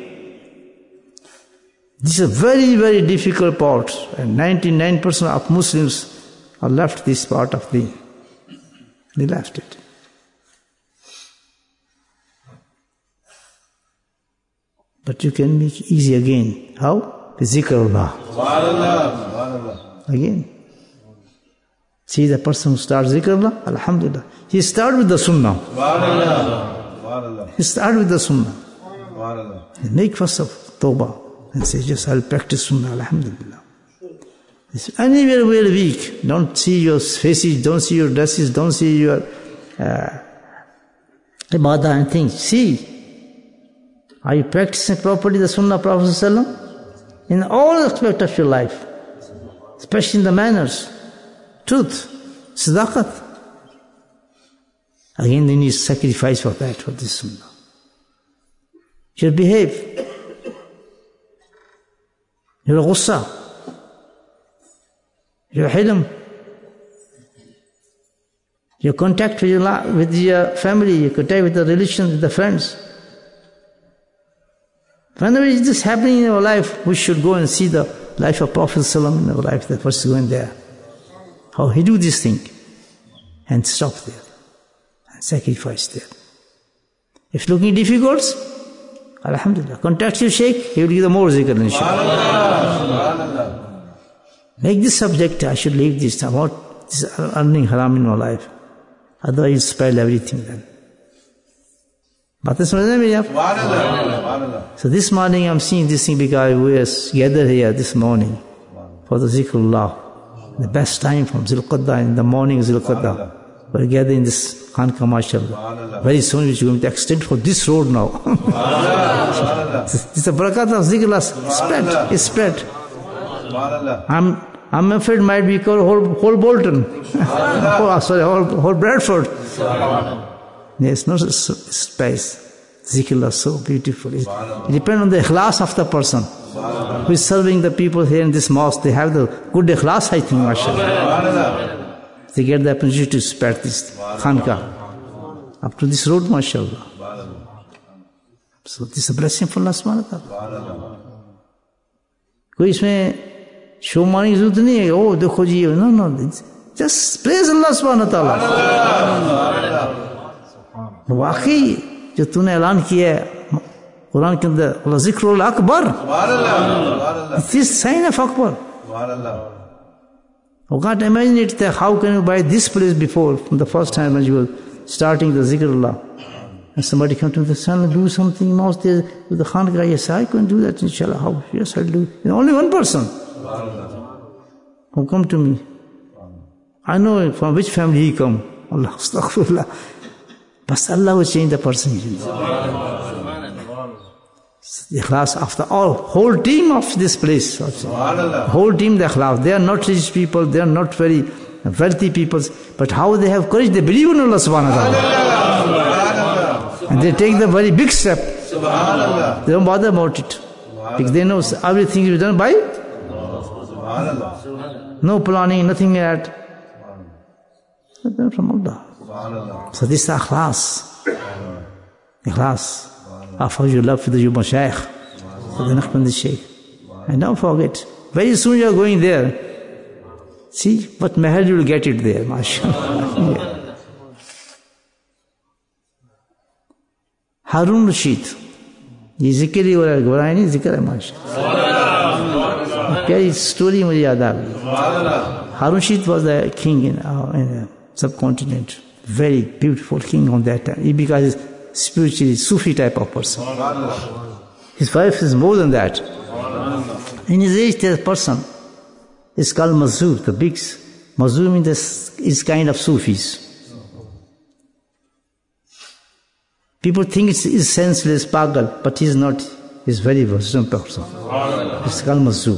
this is a very, very difficult part, and ninety-nine percent of Muslims are left this part of deen. They left it. But you can make easy again. How? With zikrullah. Again. See the person who starts zikrullah, alhamdulillah. He starts with the sunnah. He starts with the sunnah. Make first of tawbah. And say, just I'll practice sunnah, alhamdulillah. If anywhere we are weak, don't see your faces, don't see your dresses, don't see your uh, ibadah and things. See, are you practicing properly the Sunnah of Prophet ﷺ? In all aspects of your life, especially in the manners, truth, sadaqat. Again, they need sacrifice for that, for this Sunnah. You behave. Your ghussa, your hilm, your contact with your, with your family, your contact with the relations, with the friends. Whenever is this happening in our life, we should go and see the life of Prophet ﷺ in our life, the first going there. How he do this thing. And stop there. And sacrifice there. If looking difficult, alhamdulillah, contact your shaykh, he will give the more zikr inshallah. Make this subject, I should leave this about this earning haram in my life. Otherwise you spoil everything then. So this morning I'm seeing this thing because we are gathered here this morning for the zikrullah. The best time from Zul-Qadda, in the morning Zul-Qadda. We're gathered in this Khanqa, mashallah. Very soon we're going to extend for this road now. This is the barakat of zikrullah spread, is spread. I'm I'm afraid might be called whole, whole Bolton. oh, sorry, whole, whole Bradford. There's no space. Zikrullah is so beautiful. It, it depends on the ikhlas of the person who is serving the people here in this mosque. They have the good ikhlas, I think, mashallah. They get the opportunity to spread this khanqah up to this road, mashallah. So this is a blessing from Allah subhanahu wa ta'ala. कोई इसमें show मारने की जरूरत नहीं है, ओ देखो जी, no no, just praise Allah सुब्हानहू व तआला। वाकई जो तूने ऐलान किया है कुरान के अंदर, अल्लाह जिक्रुल अकबर, इट इज साइन ऑफ अकबर। You can't imagine it that how can you buy this place before, from the first time when you were starting the zikrullah, and somebody come to the son, do something mouse there with the khanqah. Yes, I can do that, inshallah. How? Yes, I'll do. You know, only one person who come to me. I know from which family he come. Allah, astaghfirullah. But Allah will change the person. The ikhlas of the all, whole team of this place. Whole team, the ikhlas. They are not rich people, they are not very wealthy people, but how they have courage, they believe in Allah subhanahu wa ta'ala. And they take the very big step. They don't bother about it. Because they know everything is done by no planning, nothing like that. From Allah. So this is ikhlas. Ikhlas. After you love for the Yuma Shaykh, for the Naqshbandi Shaykh. And don't forget, very soon you are going there. See what mahal you will get it there, mashallah. Yeah. Harun Rashid. ये जिक्र ही हो रहा है, घबराए नहीं, जिक्र है माशाल्लाह। प्यारी स्टोरी मुझे याद आ गई। Harun Rashid was the king in, uh, in the subcontinent. Very beautiful king on that time. He because he's spiritually Sufi type of person. His wife is more than that. In his age, there's a person. It's called Mazur, the big Mazur means this is kind of Sufis. People think it's, it's senseless, pagal, but he's not. He's very wisdom person. It's called Mazur.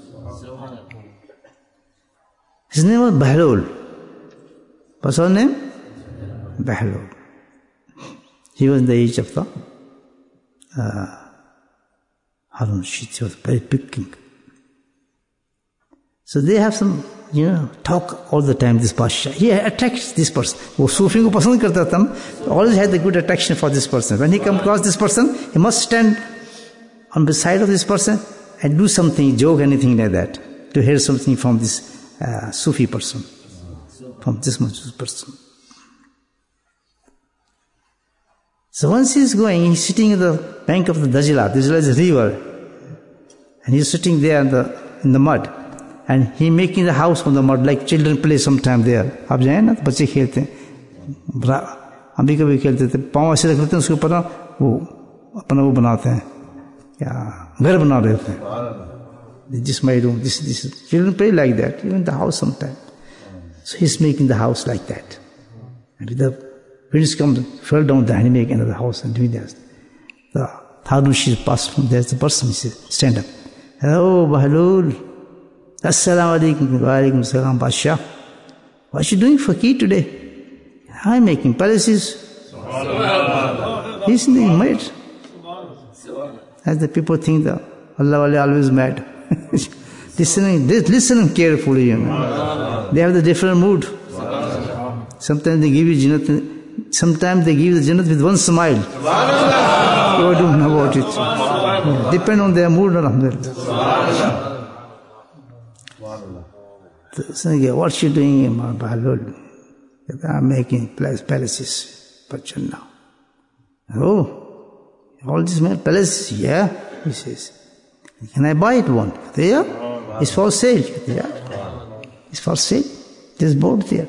His name was Bahlul. What's her name? Bahlul. He was in the age of the uh, Harun Rashid. He was a very big king. So they have some, you know, talk all the time, this Basha. He attracts this person. वो सूफी को पसंद करता था, always had a good attraction for this person. When he come across this person, he must stand on the side of this person and do something, joke, anything like that, to hear something from this uh, Sufi person, from this Majus person. So once he's going, he's sitting at the bank of the Dajjal. Dajjal is a river. And he's sitting there in the, in the mud. And he making the house on the mud, like children play sometime there. आप जाए ना तो बच्चे खेलते हैं, हम भी कभी खेलते थे, पाँव ऐसे रख लेते हैं उसके ऊपर ना, वो अपना वो बनाते हैं, क्या घर बना रहे होते हैं. This is my room. This this children play like that, even the house sometime. So he's making the house like that. And with the winds come, fell down there, and he make another house and doing that. The Harun Rashid passed from there. The person says, stand up. Hello, Bahlul. Assalamu alaikum. Wa alaikum salam, Basha. What are you doing for key today? I'm making palaces. He's being mad. As the people think that Allah Wali always mad. listening, listening carefully, you know. They have the different mood. Sometimes they give you Jannat, sometimes they give the Jannat with one smile. You don't know about it. Yeah, depend on their mood, alhamdulillah. So, what you doing, Bahlul? I'm making palaces for Jannah. Oh, all these palaces? Yeah, he says. Can I buy it one? There? It's for sale. Yeah, it's for sale. There's board there.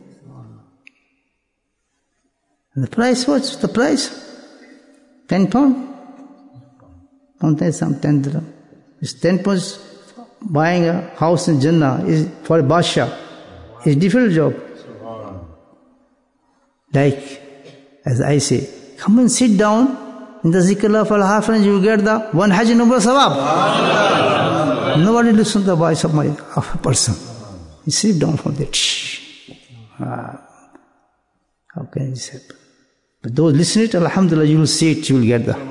And the price, what's the price? Ten pound? Don't say some ten dirham. It's ten pounds. Buying a house in Jannah is for a Basha. It's a difficult job. Like, as I say, come and sit down in the Zikrullah for half and you get the one Hajj and Umrah Sawab. Nobody listens to the voice of my of a person. You sit down for that. Ah, how can this happen? But those listen to it, alhamdulillah, you will see it, you will get that.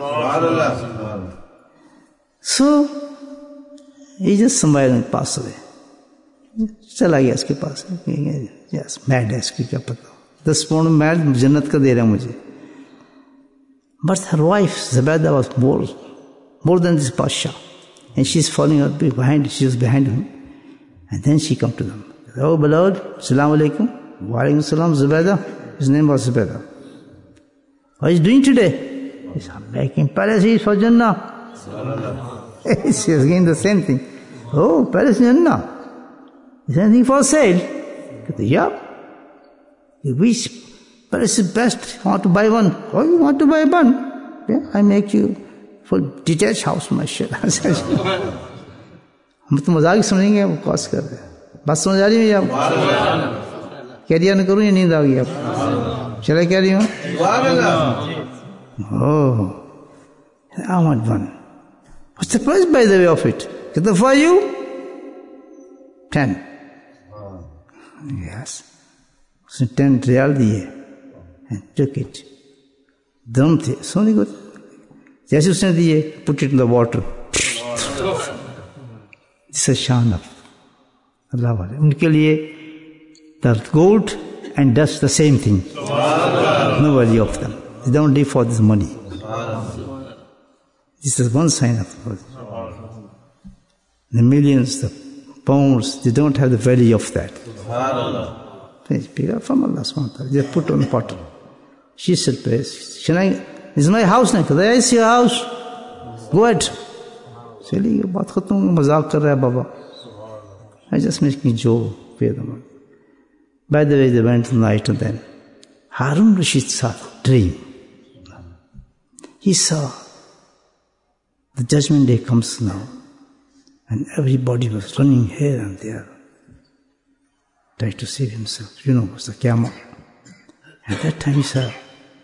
So, he just smiled and passed away. चला गया उसके पास. Yes, mad है इसकी क्या पता. दस pound mad जन्नत का दे रहा मुझे. But her wife, Zubaydah, was more, more than this Pasha. And she's following her behind, she was behind him. And then she come to them. Oh, beloved, Assalamu alaikum. Wa alaikum salam, Zubaydah. His name was Zubaydah. What are you doing today? He said, I'm making palaces for Jannah. She was again the same thing. Oh, palace in Jannah. Is anything for sale? He said, yeah. Which palace is best? You want to buy one? Oh, you want to buy one? Yeah, I make you for detached house, mashallah. हम तो मजाक ही समझेंगे, वो cos कर रहे हैं. बात समझ आ रही है आप? कैरियर न करूँ या नींद आ गई आप? चला क्या रही हूँ? Oh, I want one. What's the price, by the way, of it? Kitna for you? Ten. Yes. So ten real diye and took it. Drum the, so good. जैसे उसने दिए, put it in the water. It's a shan of Allah wale. उनके लिए the gold and dust the same thing. No value of them. They don't live for this money. This is one sign of the millions, the pounds, they don't have the value of that. Please pick up from Allah subhanahu wa ta'ala. They put on pot. She said, please, can I, this is my house now. I see your house. Go ahead. Chali, ye baat khatam, mazak kar raha hai baba. I just making joke. By the way, they went tonight and then Harun Rashid saw a dream. He saw the judgment day comes now, and everybody was running here and there, trying to save himself. You know, it was the Qiyamah. At that time he said,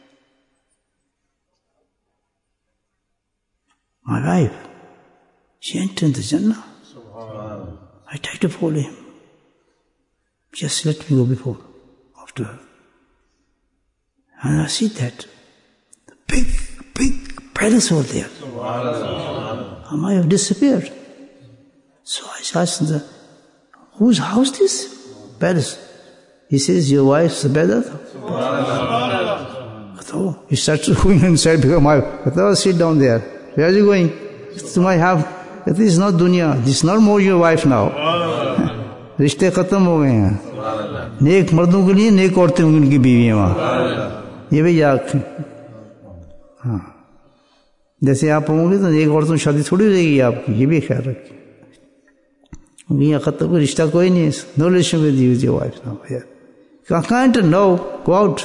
my wife, she entered the Jannah. I tried to follow him. Just let me go before, after her. And I see that the big, big palace over there. And I have disappeared. So I asked the, whose house this? Palace. He says, your wife's Zubaydah? Oh, he starts going inside because my wife. Oh, sit down there. Where are you going? To my house. This is not dunya. This is not more your wife now. रिश्ते खत्म हो गए हैं. नेक मर्दों के लिए नेक औरतें उनकी बीवी हैं वहाँ. ये भी याद. हाँ. जैसे आप होंगे तो नेक औरतों की शादी थोड़ी हो जाएगी आपकी. ये भी ख्याल रखिए. यहाँ खत्म कोई रिश्ता कोई नहीं है. No relation with you, with your wife now. Yeah. I can't no. Go out.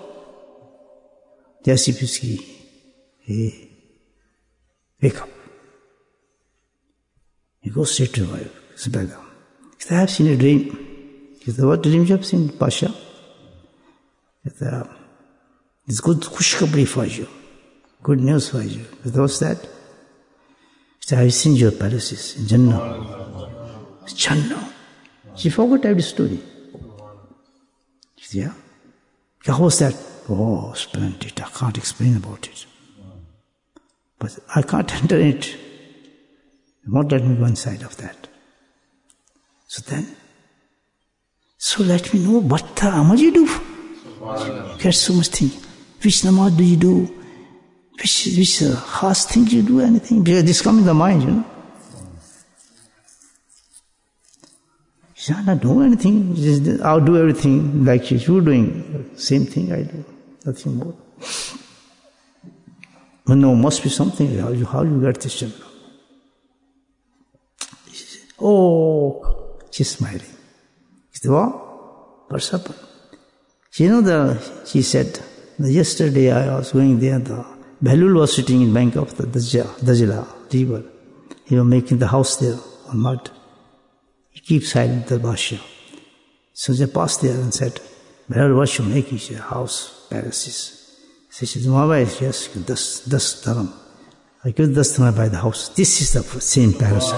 जैसी भी उसकी. Hey. Wake up. He goes straight to the wife. Zubaydah. He said, I have seen a dream. He said, what dream you have seen, Pasha? He said, it's good khushkhabri for you. Good news for you. He said, what's that? He said, I have seen your palaces in Jannah. Jannah. She forgot every story. She said, yeah. How was that? Oh, splendid. I can't explain about it. But I can't enter it. They won't let me go inside of that. So then, so let me know what the amal you do. Get so much thing. Which namaz do you do? Which which uh, khas things you do? Anything? Because this comes in the mind, you know. I don't do anything. Just, I'll do everything like you're doing. Same thing I do. Nothing more. But no, must be something. How you, how you get this Jannah? Oh. She's smiling. She said, what? What's happened? You know, the, she said, yesterday I was going there, the Behlul was sitting in bank of the Dajjal river. He was making the house there on mud. He keeps silent, the Basha. So they passed there and said, Behlul, what you make? He said, house, palaces. She said, my wife, yes, das, das dharam. I give das dharam by the house. This is the same palace.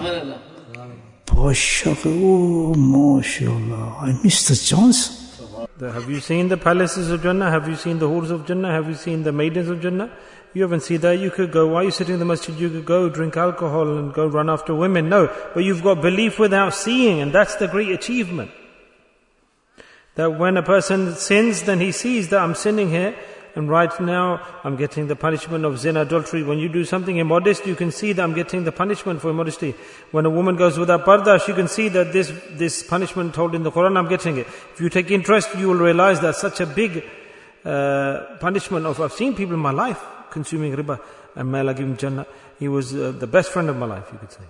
Oh, mashallah, I missed the chance. The, have you seen the palaces of Jannah? Have you seen the halls of Jannah? Have you seen the maidens of Jannah? You haven't seen that. You could go, why are you sitting in the masjid? You could go drink alcohol and go run after women. No, but you've got belief without seeing, and that's the great achievement. That when a person sins, then he sees that I'm sinning here, and right now I'm getting the punishment of zina, adultery. When you do something immodest, you can see that I'm getting the punishment for immodesty. When a woman goes without parda, she can see that this this punishment told in the Quran, I'm getting it. If you take interest, you will realize that such a big uh, punishment of, I've seen people in my life consuming riba, and may Allah give him Jannah. He was uh, the best friend of my life, you could say.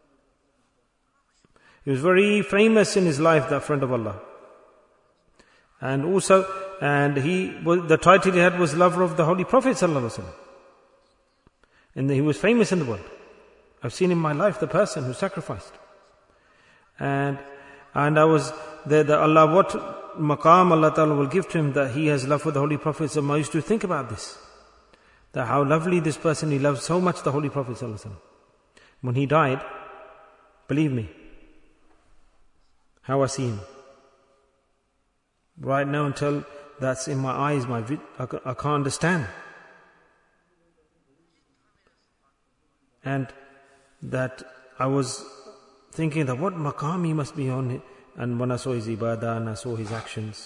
He was very famous in his life, that friend of Allah. And also, and he was, the title he had was lover of the Holy Prophet sallallahu alaihi wasallam. And he was famous in the world. I've seen in my life the person who sacrificed. And and I was there, that Allah, what maqam Allah Ta'ala will give to him, that he has love for the Holy Prophet. So I used to think about this. That how lovely this person, he loves so much the Holy Prophet sallallahu alaihi wasallam. When he died, believe me, how I see him. Right now, until that's in my eyes, my vid- I, I can't understand. And that I was thinking that what maqam he must be on. And when I saw his ibadah and I saw his actions,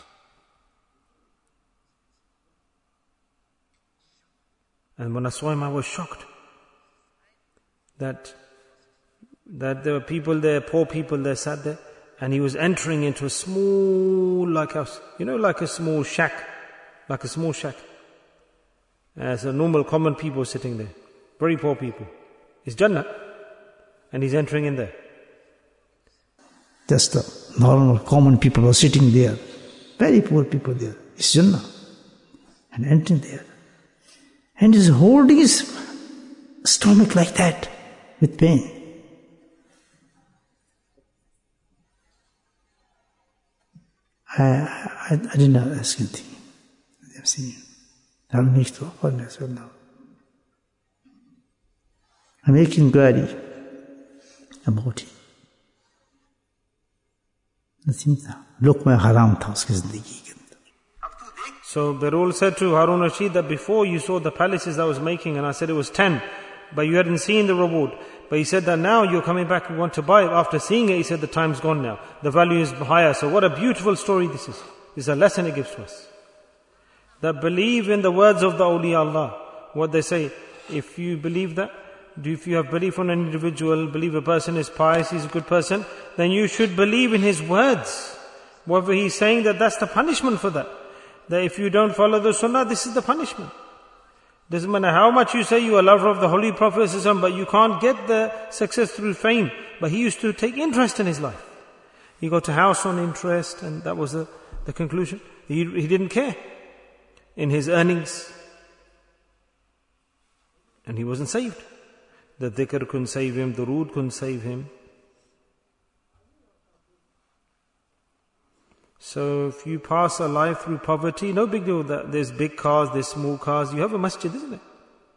and when I saw him, I was shocked. That that there were people there, poor people there, sat there. And he was entering into a small, like a, you know, like a small shack, like a small shack. As a normal, common people sitting there, very poor people. It's Jannah, and he's entering in there. Just the normal, common people were sitting there, very poor people there. It's Jannah, and entering there, and he's holding his stomach like that with pain. I, I, I did not ask anything. I've seen him. I don't need to open as well now. I make inquiry about him. Nothing था. लोक में हराम था उसकी जिंदगी के अंदर. So Berul said to Harun Rashid that before you saw the palaces I was making, and I said it was ten, but you hadn't seen the reward. But he said that now you're coming back and want to buy it. After seeing it, he said the time's gone now. The value is higher. So what a beautiful story this is. This is a lesson it gives to us. That believe in the words of the awliya Allah. What they say, if you believe that, if you have belief on an individual, believe a person is pious, he's a good person, then you should believe in his words. Whatever he's saying, that that's the punishment for that. That if you don't follow the sunnah, this is the punishment. Doesn't matter how much you say you are a lover of the Holy Prophet, but you can't get the success through fame. But he used to take interest in his life. He got a house on interest, and that was the, the conclusion. He, he didn't care in his earnings. And he wasn't saved. The dhikr couldn't save him, the durood couldn't save him. So if you pass a life through poverty, no big deal that there's big cars, there's small cars. You have a masjid, isn't it?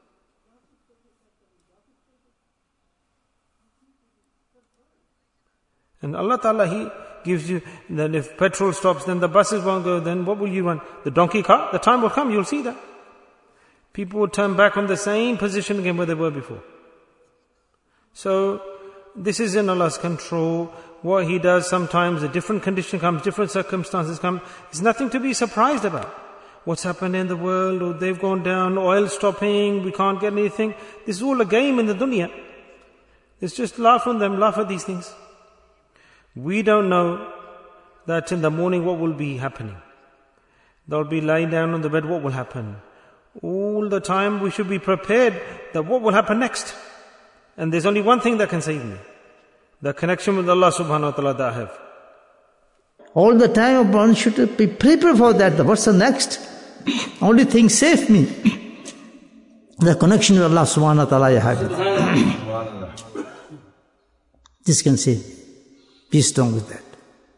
And Allah Ta'ala, He gives you, that if petrol stops, then the buses won't go, then what will you run? The donkey cart? The time will come, you'll see that. People will turn back on the same position again where they were before. So, this is in Allah's control. What He does sometimes, a different condition comes, different circumstances come. There's nothing to be surprised about. What's happened in the world, or they've gone down, oil stopping, we can't get anything. This is all a game in the dunya. It's just laugh on them, laugh at these things. We don't know that in the morning what will be happening. They'll be lying down on the bed, what will happen? All the time we should be prepared that what will happen next. And there's only one thing that can save me. The connection with Allah subhanahu wa ta'ala that I have. All the time one should be prepared for that. What's the next? Only thing save me. The connection with Allah subhanahu wa ta'ala I have. This can save me. Be strong with that.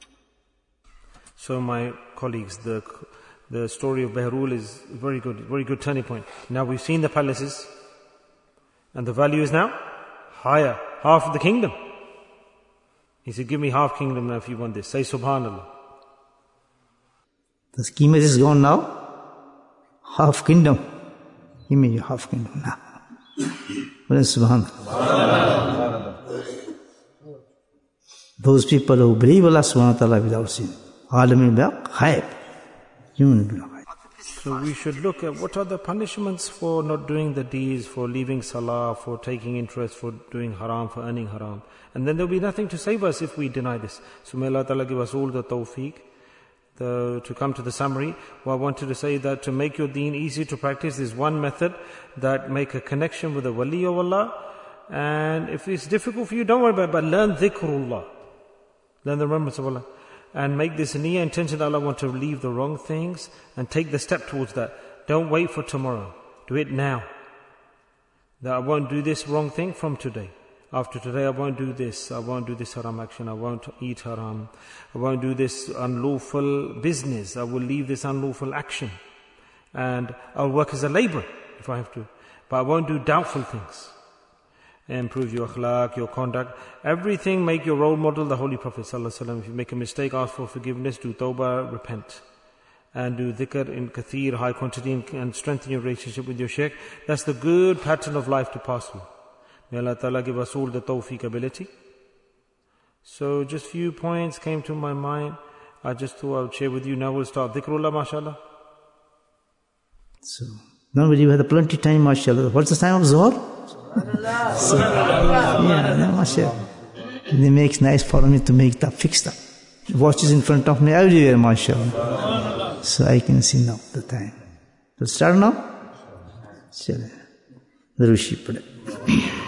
So my colleagues, the the story of Behrul is very good, very good turning point. Now we've seen the palaces, and the value is now higher, half of the kingdom. He said, give me half kingdom now if you want this. Say Subhanallah. The scheme is gone now. Half kingdom. Give me your half kingdom now. Well, subhanAllah. Those people who believe Allah subhanahu wa ta'ala without sin. Alam al-Ghaib. So we should look at what are the punishments for not doing the deeds, for leaving salah, for taking interest, for doing haram, for earning haram. And then there will be nothing to save us if we deny this. So may Allah ta'ala give us all the tawfiq. The, to come to the summary, well, I wanted to say that to make your deen easy to practice is one method, that make a connection with the wali of Allah. And if it's difficult for you, don't worry about it, but learn dhikrullah. Learn the remembrance of Allah. And make this niyyah intention that Allah want to leave the wrong things and take the step towards that. Don't wait for tomorrow. Do it now. That I won't do this wrong thing from today. After today I won't do this. I won't do this haram action. I won't eat haram. I won't do this unlawful business. I will leave this unlawful action. And I'll work as a laborer if I have to. But I won't do doubtful things. Improve your akhlaq, your conduct. Everything, make your role model the Holy Prophet ﷺ. If you make a mistake, ask for forgiveness, do tawbah, repent. And do dhikr in kathir, high quantity, and strengthen your relationship with your shaykh. That's the good pattern of life to pass through. May Allah Ta'ala give us all the tawfiq ability. So just few points came to my mind. I just thought I would share with you. Now we'll start dhikrullah, mashallah. So, now we have plenty of time, mashallah. What's the time of Zuhr? So, yeah, mashallah. It makes nice for me to make that fixed up. Watches in front of me everywhere, mashallah. So I can see now the time. So start now? Chale. The Rishi put it.